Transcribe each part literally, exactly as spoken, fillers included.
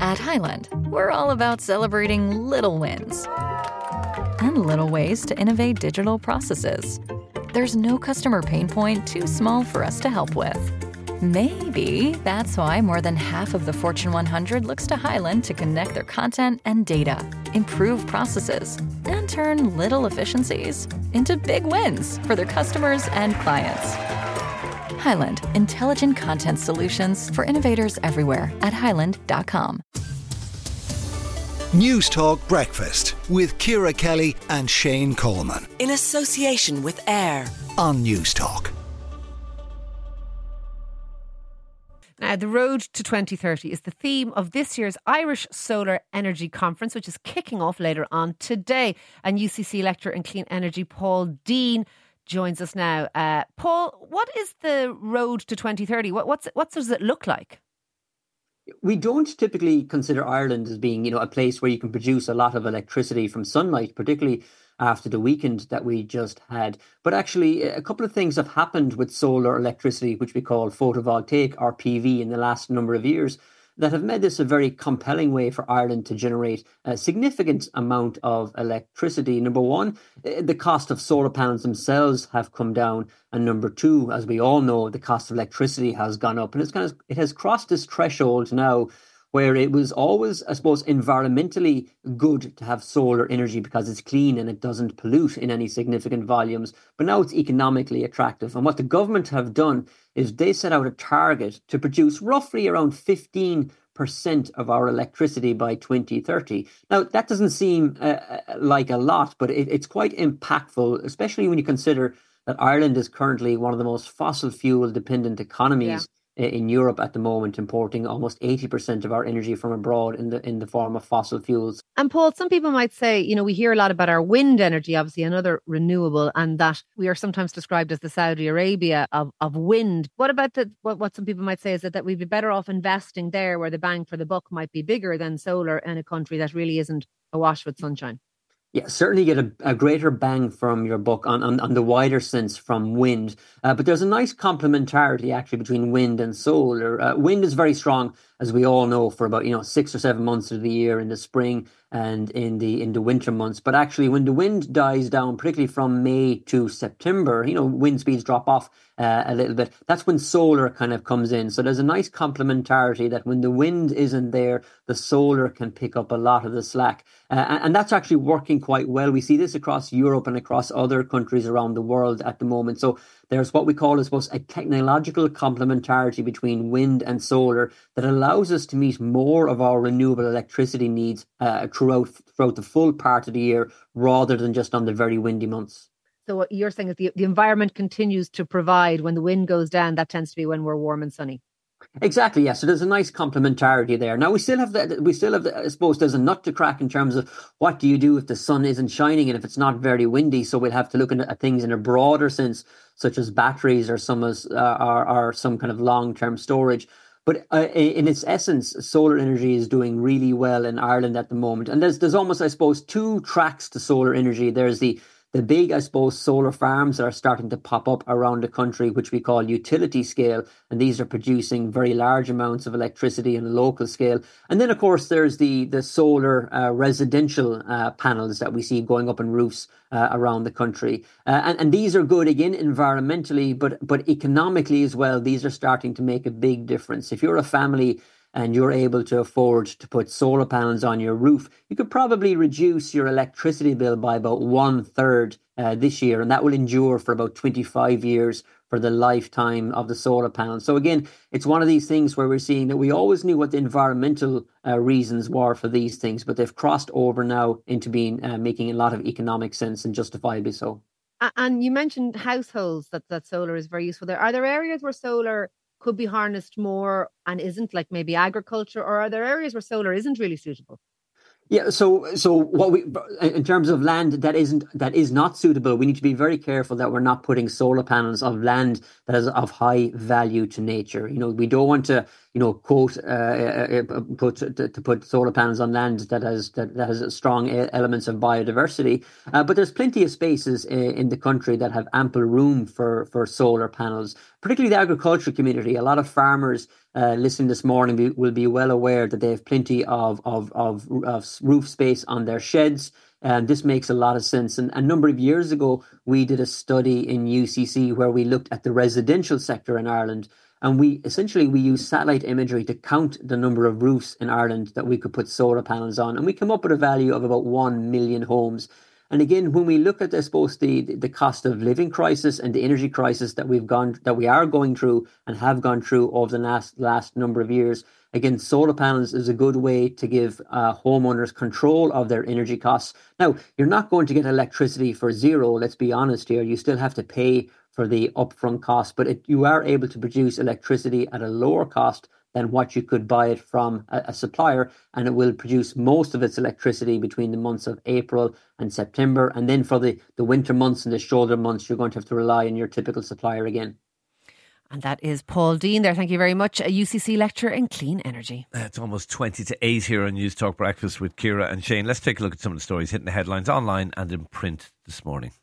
At Highland, we're all about celebrating little wins and little ways to innovate digital processes. There's no customer pain point too small for us to help with. Maybe that's why more than half of the Fortune one hundred looks to Highland to connect their content and data, improve processes, and turn little efficiencies into big wins for their customers and clients. Highland, intelligent content solutions for innovators everywhere at highland dot com. News Talk Breakfast with Ciara Kelly and Shane Coleman. In association with AIR on News Talk. Now, the road to twenty thirty is the theme of this year's Irish Solar Energy Conference, which is kicking off later on today. And U C C lecturer in clean energy, Paul Dean, joins us now. Uh, Paul, what is the road to twenty thirty? What, what's, what does it look like? We don't typically consider Ireland as being, you know, a place where you can produce a lot of electricity from sunlight, particularly after the weekend that we just had. But actually, a couple of things have happened with solar electricity, which we call photovoltaic or P V, in the last number of years, that have made this a very compelling way for Ireland to generate a significant amount of electricity. Number one, the cost of solar panels themselves have come down. And number two, as we all know, the cost of electricity has gone up. And it's kind of, it has crossed this threshold now where it was always, I suppose, environmentally good to have solar energy because it's clean and it doesn't pollute in any significant volumes. But now it's economically attractive. And what the government have done is they set out a target to produce roughly around fifteen percent of our electricity by twenty thirty. Now, that doesn't seem uh, like a lot, but it, it's quite impactful, especially when you consider that Ireland is currently one of the most fossil fuel dependent economies. Yeah. In Europe at the moment, importing almost eighty percent of our energy from abroad in the in the form of fossil fuels. And Paul, some people might say, you know, we hear a lot about our wind energy, obviously another renewable, and that we are sometimes described as the Saudi Arabia of, of wind. What about the, what, what some people might say is that, that we'd be better off investing there where the bang for the buck might be bigger than solar in a country that really isn't awash with sunshine? Yeah, certainly get a, a greater bang from your buck on, on, on the wider sense from wind. Uh, but there's a nice complementarity actually between wind and solar. Uh, wind is very strong, as we all know, for about, you know, six or seven months of the year in the spring and in the in the winter months. But actually, when the wind dies down, particularly from May to September, you know, wind speeds drop off uh, a little bit. That's when solar kind of comes in. So there's a nice complementarity that when the wind isn't there, the solar can pick up a lot of the slack. Uh, and, and that's actually working quite well. We see this across Europe and across other countries around the world at the moment. So there's what we call, I suppose, a technological complementarity between wind and solar that allows us to meet more of our renewable electricity needs uh, throughout throughout the full part of the year, rather than just on the very windy months. So what you're saying is the, the environment continues to provide. When the wind goes down, that tends to be when we're warm and sunny. Exactly, yes. So there's a nice complementarity there. Now we still have the, we still have the, I suppose there's a nut to crack in terms of what do you do if the sun isn't shining and if it's not very windy. So we'll have to look at things in a broader sense, such as batteries or some as uh, or, or some kind of long-term storage. But uh, in its essence, solar energy is doing really well in Ireland at the moment. And there's there's almost, I suppose, two tracks to solar energy. There's the The big, I suppose, solar farms that are starting to pop up around the country, which we call utility scale. And these are producing very large amounts of electricity on a local scale. And then, of course, there's the, the solar uh, residential uh, panels that we see going up on roofs uh, around the country. Uh, and, and these are good, again, environmentally, but, but economically as well. These are starting to make a big difference. If you're a family and you're able to afford to put solar panels on your roof, you could probably reduce your electricity bill by about one third uh, this year. And that will endure for about twenty-five years for the lifetime of the solar panel. So again, it's one of these things where we're seeing that we always knew what the environmental uh, reasons were for these things, but they've crossed over now into being uh, making a lot of economic sense, and justifiably so. And you mentioned households, that, that solar is very useful there. Are there areas where solar could be harnessed more and isn't, like maybe agriculture, or are there areas where solar isn't really suitable? Yeah, so so what we in terms of land that isn't that is not suitable, we need to be very careful that we're not putting solar panels on land that is of high value to nature. You know, we don't want to you know, quote, uh, put to, to put solar panels on land that has that, that has strong elements of biodiversity. Uh, but there's plenty of spaces in the country that have ample room for, for solar panels, particularly the agricultural community. A lot of farmers uh, listening this morning be, will be well aware that they have plenty of, of, of, of roof space on their sheds. And this makes a lot of sense. And a number of years ago, we did a study in U C C where we looked at the residential sector in Ireland. And we essentially, we used satellite imagery to count the number of roofs in Ireland that we could put solar panels on. And we came up with a value of about one million homes. And again, when we look at, I suppose, the, the cost of living crisis and the energy crisis that we've gone, that we are going through and have gone through over the last, last number of years, again, solar panels is a good way to give uh, homeowners control of their energy costs. Now, you're not going to get electricity for zero, let's be honest here. You still have to pay for the upfront cost, but it, you are able to produce electricity at a lower cost than what you could buy it from a, a supplier, and it will produce most of its electricity between the months of April and September. And then for the, the winter months and the shoulder months, you're going to have to rely on your typical supplier again. And that is Paul Dean there. Thank you very much. A U C C lecturer in clean energy. It's almost twenty to eight here on News Talk Breakfast with Ciara and Shane. Let's take a look at some of the stories hitting the headlines online and in print this morning.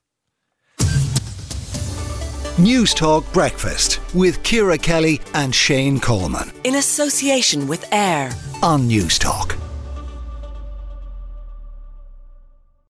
News Talk Breakfast with Ciara Kelly and Shane Coleman. In association with AIR on News Talk.